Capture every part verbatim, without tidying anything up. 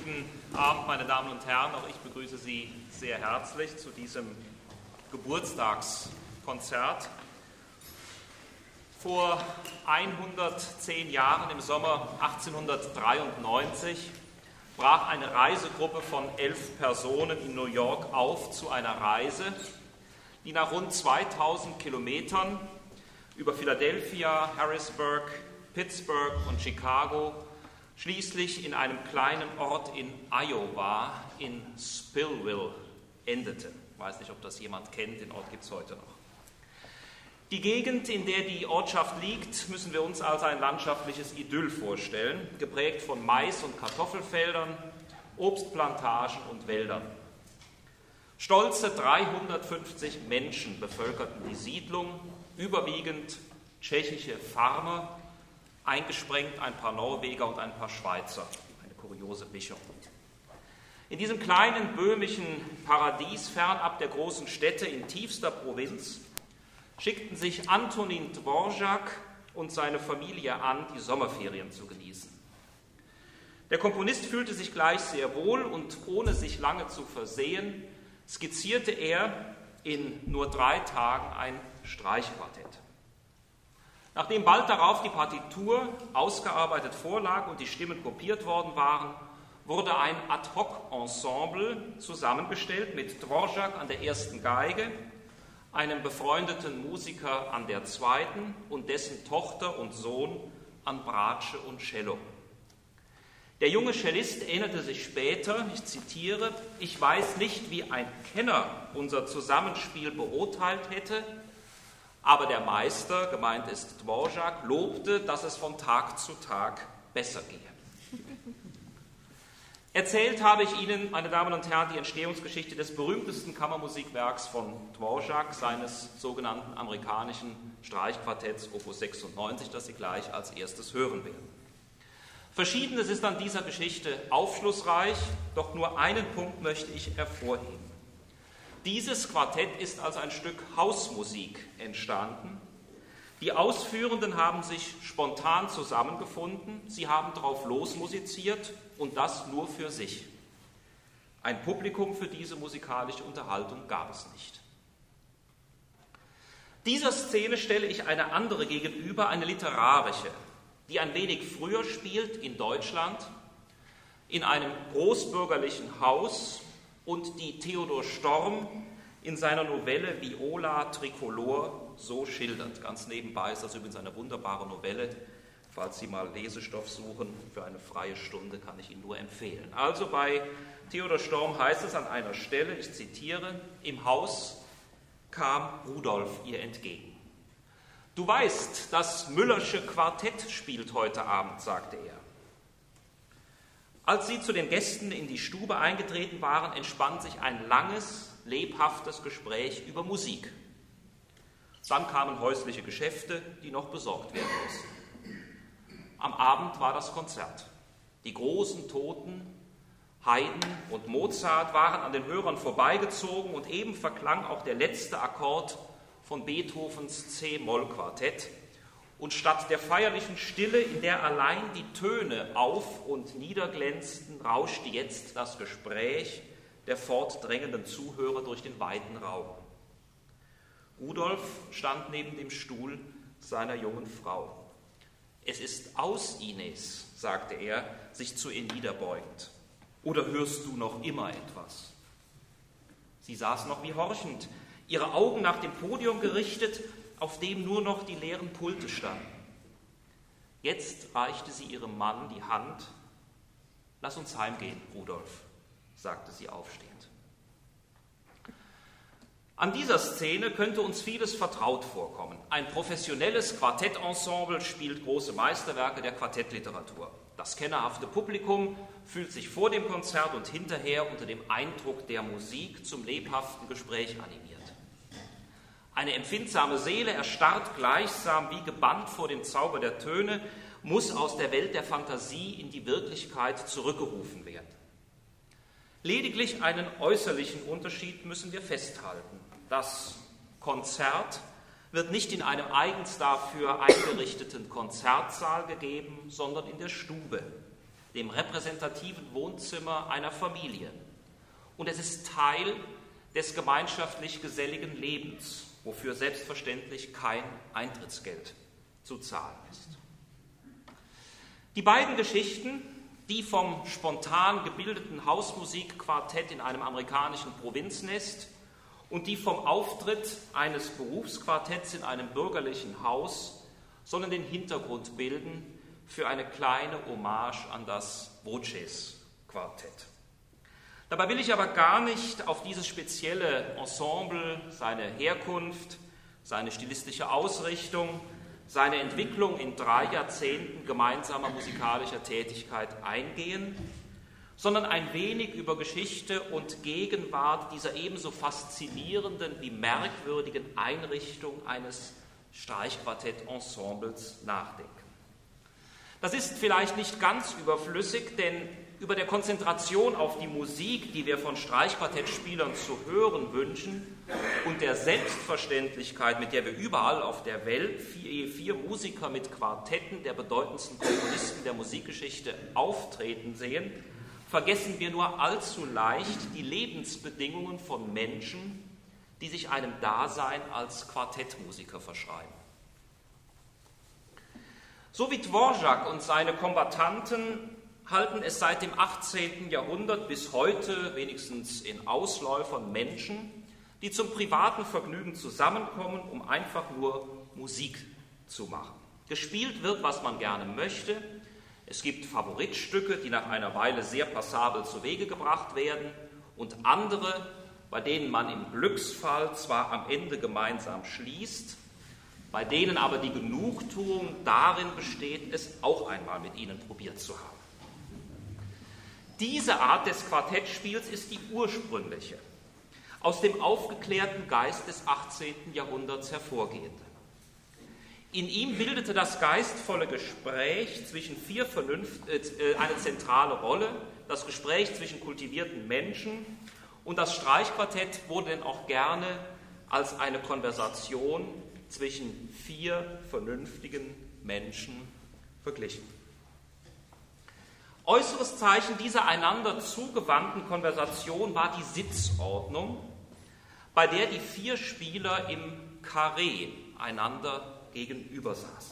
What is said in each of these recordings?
Guten Abend, meine Damen und Herren. Auch ich begrüße Sie sehr herzlich zu diesem Geburtstagskonzert. Vor hundertzehn Jahren, im Sommer achtzehnhundertdreiundneunzig, brach eine Reisegruppe von elf Personen in New York auf zu einer Reise, die nach rund zweitausend Kilometern über Philadelphia, Harrisburg, Pittsburgh und Chicago schließlich in einem kleinen Ort in Iowa, in Spillville, endete. Ich weiß nicht, ob das jemand kennt, den Ort gibt es heute noch. Die Gegend, in der die Ortschaft liegt, müssen wir uns als ein landschaftliches Idyll vorstellen, geprägt von Mais- und Kartoffelfeldern, Obstplantagen und Wäldern. Stolze dreihundertfünfzig Menschen bevölkerten die Siedlung, überwiegend tschechische Farmer, eingesprengt ein paar Norweger und ein paar Schweizer. Eine kuriose Mischung. In diesem kleinen böhmischen Paradies fernab der großen Städte in tiefster Provinz schickten sich Antonín Dvořák und seine Familie an, die Sommerferien zu genießen. Der Komponist fühlte sich gleich sehr wohl und ohne sich lange zu versehen, skizzierte er in nur drei Tagen ein Streichquartett. Nachdem bald darauf die Partitur ausgearbeitet vorlag und die Stimmen kopiert worden waren, wurde ein Ad-hoc-Ensemble zusammengestellt mit Dvořák an der ersten Geige, einem befreundeten Musiker an der zweiten und dessen Tochter und Sohn an Bratsche und Cello. Der junge Cellist erinnerte sich später, ich zitiere, „Ich weiß nicht, wie ein Kenner unser Zusammenspiel beurteilt hätte, aber der Meister, gemeint ist Dvořák, lobte, dass es von Tag zu Tag besser gehe." Erzählt habe ich Ihnen, meine Damen und Herren, die Entstehungsgeschichte des berühmtesten Kammermusikwerks von Dvořák, seines sogenannten amerikanischen Streichquartetts Opus sechsundneunzig, das Sie gleich als erstes hören werden. Verschiedenes ist an dieser Geschichte aufschlussreich, doch nur einen Punkt möchte ich hervorheben. Dieses Quartett ist als ein Stück Hausmusik entstanden. Die Ausführenden haben sich spontan zusammengefunden, sie haben drauf losmusiziert und das nur für sich. Ein Publikum für diese musikalische Unterhaltung gab es nicht. Dieser Szene stelle ich eine andere gegenüber, eine literarische, die ein wenig früher spielt in Deutschland, in einem großbürgerlichen Haus und die Theodor Storm in seiner Novelle Viola Tricolor so schildert. Ganz nebenbei ist das übrigens eine wunderbare Novelle. Falls Sie mal Lesestoff suchen für eine freie Stunde, kann ich Ihnen nur empfehlen. Also bei Theodor Storm heißt es an einer Stelle, ich zitiere, „Im Haus kam Rudolf ihr entgegen. Du weißt, das Müllersche Quartett spielt heute Abend", sagte er. Als sie zu den Gästen in die Stube eingetreten waren, entspann sich ein langes, lebhaftes Gespräch über Musik. Dann kamen häusliche Geschäfte, die noch besorgt werden mussten. Am Abend war das Konzert. Die großen Toten, Haydn und Mozart waren an den Hörern vorbeigezogen und eben verklang auch der letzte Akkord von Beethovens C-Moll-Quartett. Und statt der feierlichen Stille, in der allein die Töne auf- und niederglänzten, rauschte jetzt das Gespräch der fortdrängenden Zuhörer durch den weiten Raum. Rudolf stand neben dem Stuhl seiner jungen Frau. „Es ist aus, Ines", sagte er, sich zu ihr niederbeugend. „Oder hörst du noch immer etwas?" Sie saß noch wie horchend, ihre Augen nach dem Podium gerichtet, auf dem nur noch die leeren Pulte standen. Jetzt reichte sie ihrem Mann die Hand. „Lass uns heimgehen, Rudolf", sagte sie aufstehend. An dieser Szene könnte uns vieles vertraut vorkommen. Ein professionelles Quartettensemble spielt große Meisterwerke der Quartettliteratur. Das kennerhafte Publikum fühlt sich vor dem Konzert und hinterher unter dem Eindruck der Musik zum lebhaften Gespräch animiert. Eine empfindsame Seele, erstarrt gleichsam wie gebannt vor dem Zauber der Töne, muss aus der Welt der Fantasie in die Wirklichkeit zurückgerufen werden. Lediglich einen äußerlichen Unterschied müssen wir festhalten. Das Konzert wird nicht in einem eigens dafür eingerichteten Konzertsaal gegeben, sondern in der Stube, dem repräsentativen Wohnzimmer einer Familie. Und es ist Teil des gemeinschaftlich geselligen Lebens, wofür selbstverständlich kein Eintrittsgeld zu zahlen ist. Die beiden Geschichten, die vom spontan gebildeten Hausmusikquartett in einem amerikanischen Provinznest und die vom Auftritt eines Berufsquartetts in einem bürgerlichen Haus, sollen den Hintergrund bilden für eine kleine Hommage an das Voces-Quartett. Dabei will ich aber gar nicht auf dieses spezielle Ensemble, seine Herkunft, seine stilistische Ausrichtung, seine Entwicklung in drei Jahrzehnten gemeinsamer musikalischer Tätigkeit eingehen, sondern ein wenig über Geschichte und Gegenwart dieser ebenso faszinierenden wie merkwürdigen Einrichtung eines Streichquartett-Ensembles nachdenken. Das ist vielleicht nicht ganz überflüssig, denn über der Konzentration auf die Musik, die wir von Streichquartettspielern zu hören wünschen, und der Selbstverständlichkeit, mit der wir überall auf der Welt vier, vier Musiker mit Quartetten der bedeutendsten Komponisten der Musikgeschichte auftreten sehen, vergessen wir nur allzu leicht die Lebensbedingungen von Menschen, die sich einem Dasein als Quartettmusiker verschreiben. So wie Dvorak und seine Kombattanten halten es seit dem achtzehnten Jahrhundert bis heute, wenigstens in Ausläufern, Menschen, die zum privaten Vergnügen zusammenkommen, um einfach nur Musik zu machen. Gespielt wird, was man gerne möchte. Es gibt Favoritstücke, die nach einer Weile sehr passabel zu Wege gebracht werden, und andere, bei denen man im Glücksfall zwar am Ende gemeinsam schließt, bei denen aber die Genugtuung darin besteht, es auch einmal mit ihnen probiert zu haben. Diese Art des Quartettspiels ist die ursprüngliche, aus dem aufgeklärten Geist des achtzehnten Jahrhunderts hervorgehende. In ihm bildete das geistvolle Gespräch zwischen vier Vernunft äh, eine zentrale Rolle, das Gespräch zwischen kultivierten Menschen, und das Streichquartett wurde dann auch gerne als eine Konversation zwischen vier vernünftigen Menschen verglichen. Äußeres Zeichen dieser einander zugewandten Konversation war die Sitzordnung, bei der die vier Spieler im Karree einander gegenüber saßen.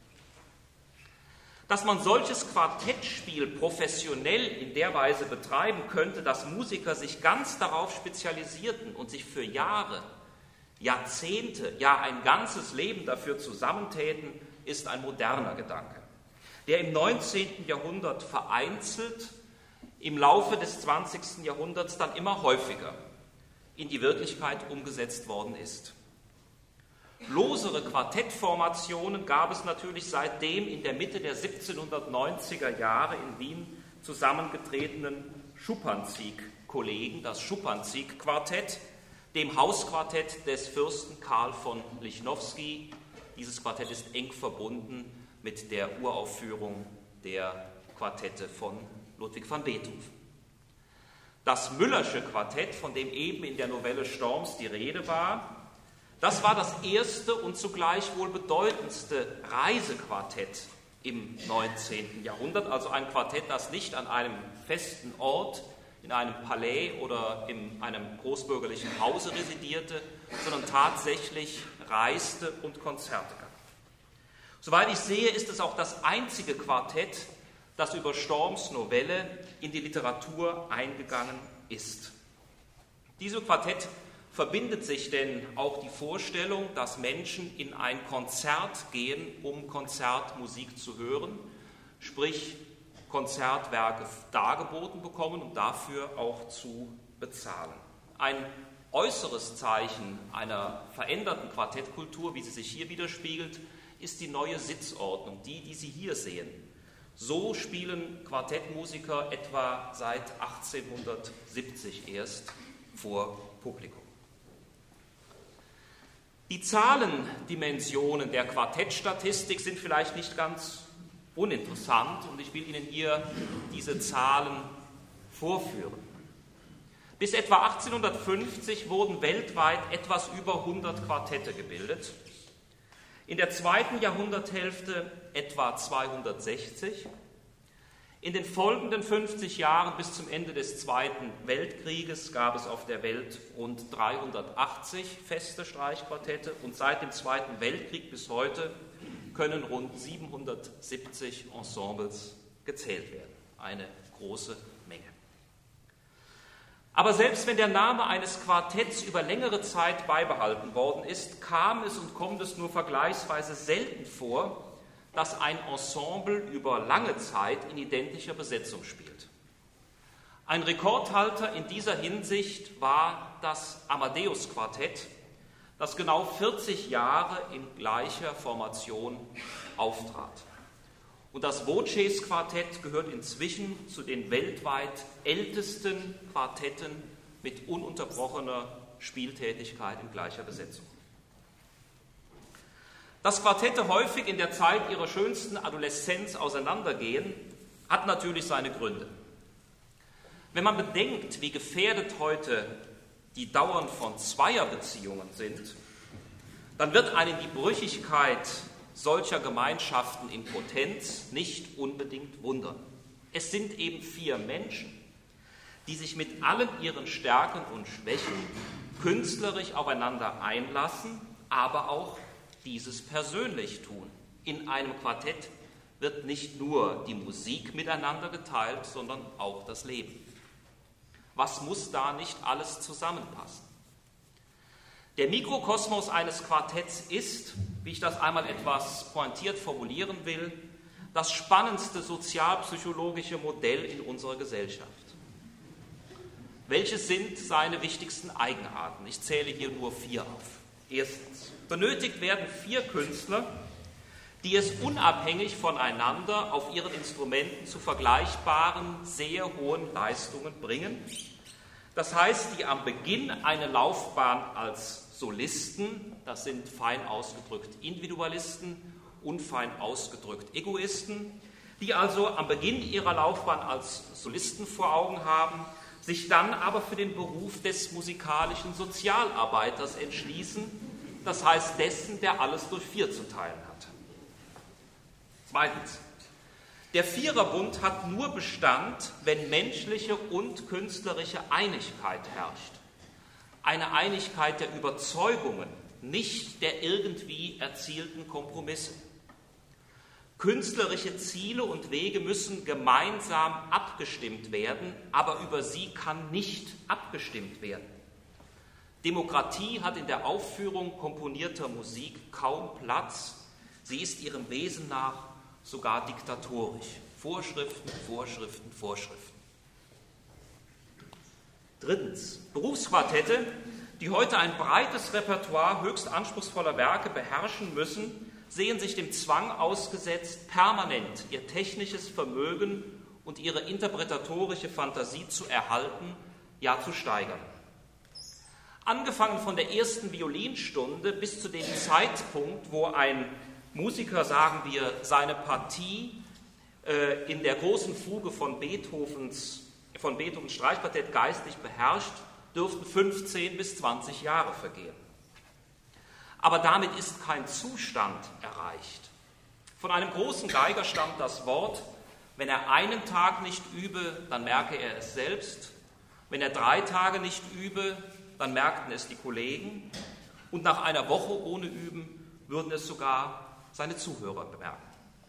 Dass man solches Quartettspiel professionell in der Weise betreiben könnte, dass Musiker sich ganz darauf spezialisierten und sich für Jahre, Jahrzehnte, ja ein ganzes Leben dafür zusammentäten, ist ein moderner Gedanke, der im neunzehnten Jahrhundert vereinzelt, im Laufe des zwanzigsten Jahrhunderts dann immer häufiger in die Wirklichkeit umgesetzt worden ist. Losere Quartettformationen gab es natürlich seitdem in der Mitte der siebzehnhundertneunziger Jahre in Wien zusammengetretenen Schuppanzig-Kollegen, das Schuppanzig-Quartett, dem Hausquartett des Fürsten Karl von Lichnowsky. Dieses Quartett ist eng verbunden mit der Uraufführung der Quartette von Ludwig van Beethoven. Das Müllersche Quartett, von dem eben in der Novelle Storms die Rede war, das war das erste und zugleich wohl bedeutendste Reisequartett im neunzehnten Jahrhundert, also ein Quartett, das nicht an einem festen Ort, in einem Palais oder in einem großbürgerlichen Hause residierte, sondern tatsächlich reiste und Konzerte gab. Soweit ich sehe, ist es auch das einzige Quartett, das über Storms Novelle in die Literatur eingegangen ist. Diesem Quartett verbindet sich denn auch die Vorstellung, dass Menschen in ein Konzert gehen, um Konzertmusik zu hören, sprich Konzertwerke dargeboten bekommen und dafür auch zu bezahlen. Ein äußeres Zeichen einer veränderten Quartettkultur, wie sie sich hier widerspiegelt, ist die neue Sitzordnung, die, die Sie hier sehen. So spielen Quartettmusiker etwa seit achtzehnhundertsiebzig erst vor Publikum. Die Zahlendimensionen der Quartettstatistik sind vielleicht nicht ganz uninteressant und ich will Ihnen hier diese Zahlen vorführen. Bis etwa achtzehnhundertfünfzig wurden weltweit etwas über hundert Quartette gebildet. In der zweiten Jahrhunderthälfte etwa zweihundertsechzig, In den folgenden fünfzig Jahren bis zum Ende des Zweiten Weltkrieges gab es auf der Welt rund dreihundertachtzig feste Streichquartette und seit dem Zweiten Weltkrieg bis heute können rund siebenhundertsiebzig Ensembles gezählt werden. Eine große Menge. Aber selbst wenn der Name eines Quartetts über längere Zeit beibehalten worden ist, kam es und kommt es nur vergleichsweise selten vor, dass ein Ensemble über lange Zeit in identischer Besetzung spielt. Ein Rekordhalter in dieser Hinsicht war das Amadeus-Quartett, das genau vierzig Jahre in gleicher Formation auftrat. Und das Voces-Quartett gehört inzwischen zu den weltweit ältesten Quartetten mit ununterbrochener Spieltätigkeit in gleicher Besetzung. Dass Quartette häufig in der Zeit ihrer schönsten Adoleszenz auseinandergehen, hat natürlich seine Gründe. Wenn man bedenkt, wie gefährdet heute die Dauern von Zweierbeziehungen sind, dann wird einen die Brüchigkeit solcher Gemeinschaften in Potenz nicht unbedingt wundern. Es sind eben vier Menschen, die sich mit allen ihren Stärken und Schwächen künstlerisch aufeinander einlassen, aber auch dieses persönlich tun. In einem Quartett wird nicht nur die Musik miteinander geteilt, sondern auch das Leben. Was muss da nicht alles zusammenpassen? Der Mikrokosmos eines Quartetts ist, wie ich das einmal etwas pointiert formulieren will, das spannendste sozialpsychologische Modell in unserer Gesellschaft. Welche sind seine wichtigsten Eigenarten? Ich zähle hier nur vier auf. Erstens, benötigt werden vier Künstler, die es unabhängig voneinander auf ihren Instrumenten zu vergleichbaren, sehr hohen Leistungen bringen. Das heißt, die am Beginn eine Laufbahn als Solisten, das sind fein ausgedrückt Individualisten, unfein ausgedrückt Egoisten, die also am Beginn ihrer Laufbahn als Solisten vor Augen haben, sich dann aber für den Beruf des musikalischen Sozialarbeiters entschließen, das heißt dessen, der alles durch vier zu teilen hat. Zweitens, der Viererbund hat nur Bestand, wenn menschliche und künstlerische Einigkeit herrscht. Eine Einigkeit der Überzeugungen, nicht der irgendwie erzielten Kompromisse. Künstlerische Ziele und Wege müssen gemeinsam abgestimmt werden, aber über sie kann nicht abgestimmt werden. Demokratie hat in der Aufführung komponierter Musik kaum Platz. Sie ist ihrem Wesen nach sogar diktatorisch. Vorschriften, Vorschriften, Vorschriften. Drittens, Berufsquartette, die heute ein breites Repertoire höchst anspruchsvoller Werke beherrschen müssen, sehen sich dem Zwang ausgesetzt, permanent ihr technisches Vermögen und ihre interpretatorische Fantasie zu erhalten, ja zu steigern. Angefangen von der ersten Violinstunde bis zu dem Zeitpunkt, wo ein Musiker, sagen wir, seine Partie äh, in der großen Fuge von Beethovens, von Beethovens Streichquartett geistig beherrscht, dürften fünfzehn bis zwanzig Jahre vergehen. Aber damit ist kein Zustand erreicht. Von einem großen Geiger stammt das Wort, wenn er einen Tag nicht übe, dann merke er es selbst. Wenn er drei Tage nicht übe, dann merkten es die Kollegen. Und nach einer Woche ohne Üben würden es sogar seine Zuhörer bemerken.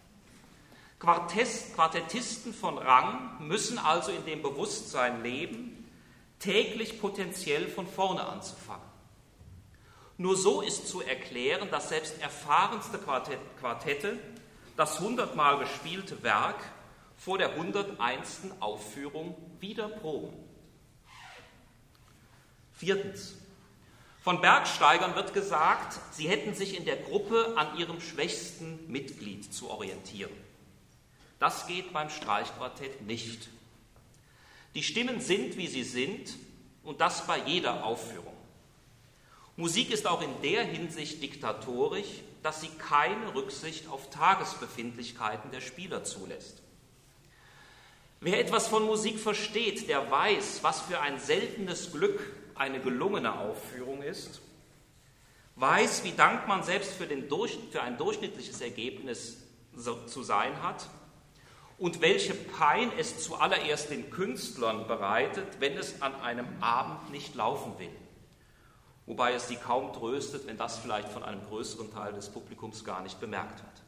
Quartettisten von Rang müssen also in dem Bewusstsein leben, täglich potenziell von vorne anzufangen. Nur so ist zu erklären, dass selbst erfahrenste Quartette das hundertmal gespielte Werk vor der hunderteinsten Aufführung wieder proben. Viertens. Von Bergsteigern wird gesagt, sie hätten sich in der Gruppe an ihrem schwächsten Mitglied zu orientieren. Das geht beim Streichquartett nicht. Die Stimmen sind, wie sie sind, und das bei jeder Aufführung. Musik ist auch in der Hinsicht diktatorisch, dass sie keine Rücksicht auf Tagesbefindlichkeiten der Spieler zulässt. Wer etwas von Musik versteht, der weiß, was für ein seltenes Glück eine gelungene Aufführung ist, weiß, wie dankbar man selbst für, den Durch, für ein durchschnittliches Ergebnis so, zu sein hat und welche Pein es zuallererst den Künstlern bereitet, wenn es an einem Abend nicht laufen will. Wobei es sie kaum tröstet, wenn das vielleicht von einem größeren Teil des Publikums gar nicht bemerkt wird.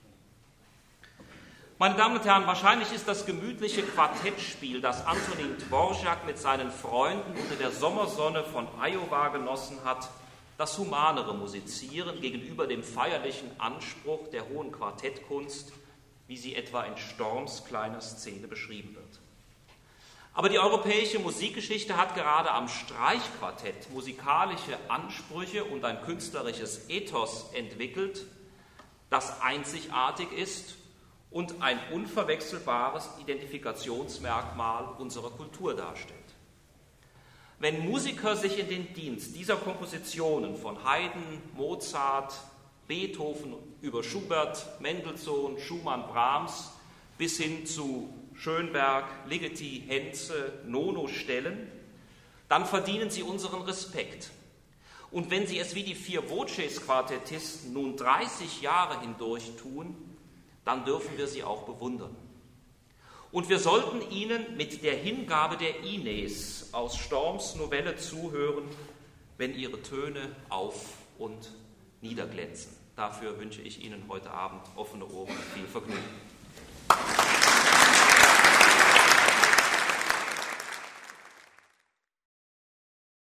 Meine Damen und Herren, wahrscheinlich ist das gemütliche Quartettspiel, das Antonin Dvorak mit seinen Freunden unter der Sommersonne von Iowa genossen hat, das humanere Musizieren gegenüber dem feierlichen Anspruch der hohen Quartettkunst, wie sie etwa in Storms kleiner Szene beschrieben wird. Aber die europäische Musikgeschichte hat gerade am Streichquartett musikalische Ansprüche und ein künstlerisches Ethos entwickelt, das einzigartig ist und ein unverwechselbares Identifikationsmerkmal unserer Kultur darstellt. Wenn Musiker sich in den Dienst dieser Kompositionen von Haydn, Mozart, Beethoven über Schubert, Mendelssohn, Schumann, Brahms bis hin zu Schönberg, Ligeti, Henze, Nono stellen, dann verdienen sie unseren Respekt. Und wenn sie es wie die vier Voces-Quartettisten nun dreißig Jahre hindurch tun, dann dürfen wir sie auch bewundern. Und wir sollten ihnen mit der Hingabe der Ines aus Storms Novelle zuhören, wenn ihre Töne auf- und niederglänzen. Dafür wünsche ich Ihnen heute Abend offene Ohren und viel Vergnügen.